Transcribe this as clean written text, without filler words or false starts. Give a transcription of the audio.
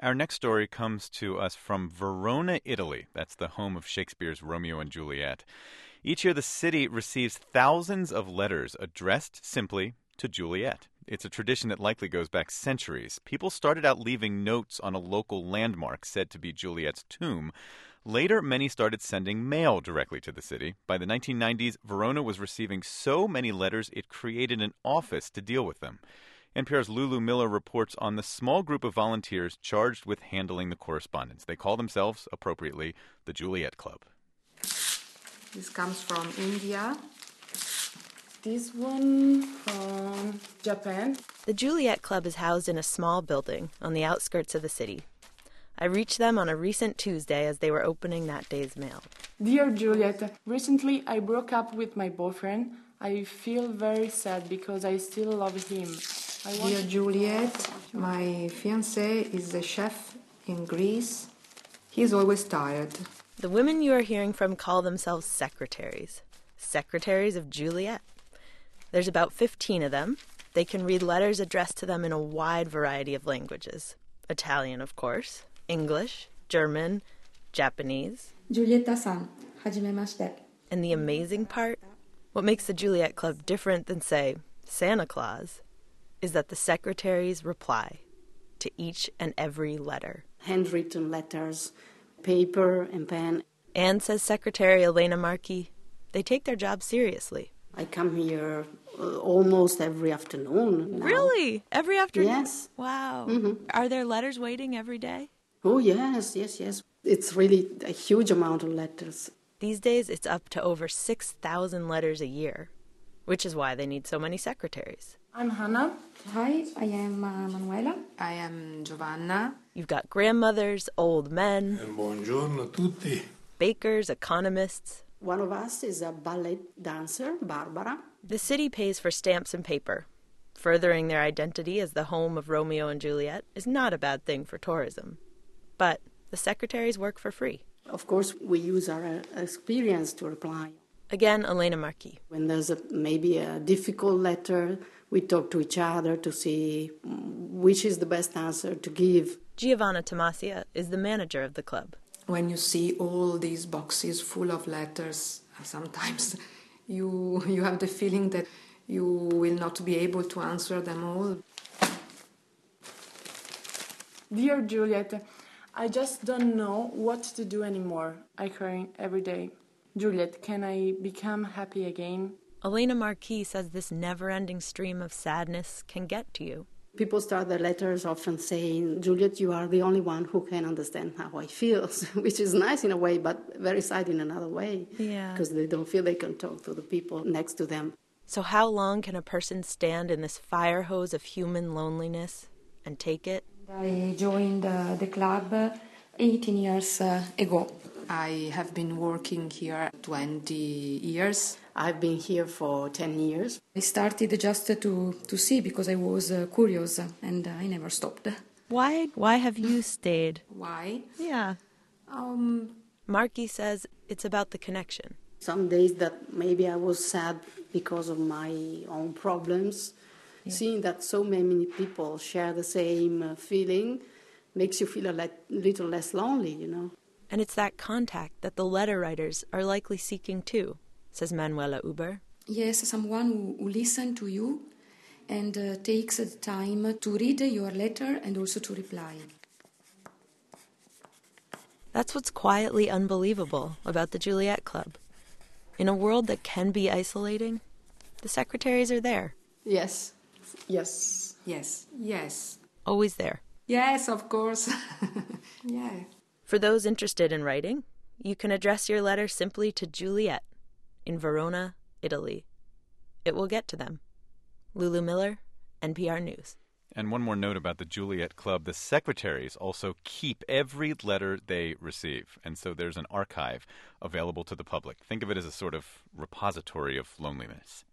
Our next story comes to us from Verona, Italy. That's the home of Shakespeare's Romeo and Juliet. Each year, the city receives thousands of letters addressed simply to Juliet. It's a tradition that likely goes back centuries. People started out leaving notes on a local landmark said to be Juliet's tomb. Later, many started sending mail directly to the city. By the 1990s, Verona was receiving so many letters it created an office to deal with them. NPR's Lulu Miller reports on the small group of volunteers charged with handling the correspondence. They call themselves, appropriately, the Juliet Club. This comes from India. This one from Japan. The Juliet Club is housed in a small building on the outskirts of the city. I reached them on a recent Tuesday as they were opening that day's mail. Dear Juliet, recently I broke up with my boyfriend. I feel very sad because I still love him. Dear Juliet, my fiancé is a chef in Greece. He's always tired. The women you are hearing from call themselves secretaries. Secretaries of Juliet. There's about 15 of them. They can read letters addressed to them in a wide variety of languages. Italian, of course, English, German, Japanese. Julieta-san, hajimemashite. And the amazing part, what makes the Juliet Club different than, say, Santa Claus, is that the secretaries reply to each and every letter. Handwritten letters, paper and pen. And, says Secretary Elena Marchi, they take their job seriously. I come here almost every afternoon now. Really? Every afternoon? Yes. Wow. Mm-hmm. Are there letters waiting every day? Oh, yes. It's really a huge amount of letters. These days, it's up to over 6,000 letters a year, which is why they need so many secretaries. I'm Hannah. Hi, I am Manuela. I am Giovanna. You've got grandmothers, old men, Buongiorno a tutti. bakers, economists. One of us is a ballet dancer, Barbara. The city pays for stamps and paper. Furthering their identity as the home of Romeo and Juliet is not a bad thing for tourism. But the secretaries work for free. Of course, we use our experience to reply. Again, Elena Marchi. When there's maybe a difficult letter, we talk to each other to see which is the best answer to give. Giovanna Tomasia is the manager of the club. When you see all these boxes full of letters, sometimes you have the feeling that you will not be able to answer them all. Dear Juliet, I just don't know what to do anymore. I cry every day. Juliet, can I become happy again? Elena Marchi says this never-ending stream of sadness can get to you. People start their letters often saying, Juliet, you are the only one who can understand how I feel, which is nice in a way, but very sad in another way. Yeah. Because they don't feel they can talk to the people next to them. So how long can a person stand in this fire hose of human loneliness and take it? I joined the club 18 years ago. I have been working here 20 years. I've been here for 10 years. I started just to see because I was curious and I never stopped. Why have you stayed? Why? Yeah. Marchi says it's about the connection. Some days that maybe I was sad because of my own problems. Yeah. Seeing that so many people share the same feeling makes you feel a little less lonely, you know. And it's that contact that the letter writers are likely seeking too, says Manuela Uber. Yes, someone who listens to you and takes the time to read your letter and also to reply. That's what's quietly unbelievable about the Juliet Club. In a world that can be isolating, the secretaries are there. Yes. Yes. Always there. Yes, of course. Yeah. For those interested in writing, you can address your letter simply to Juliet in Verona, Italy. It will get to them. Lulu Miller, NPR News. And one more note about the Juliet Club. The secretaries also keep every letter they receive. And so there's an archive available to the public. Think of it as a sort of repository of loneliness.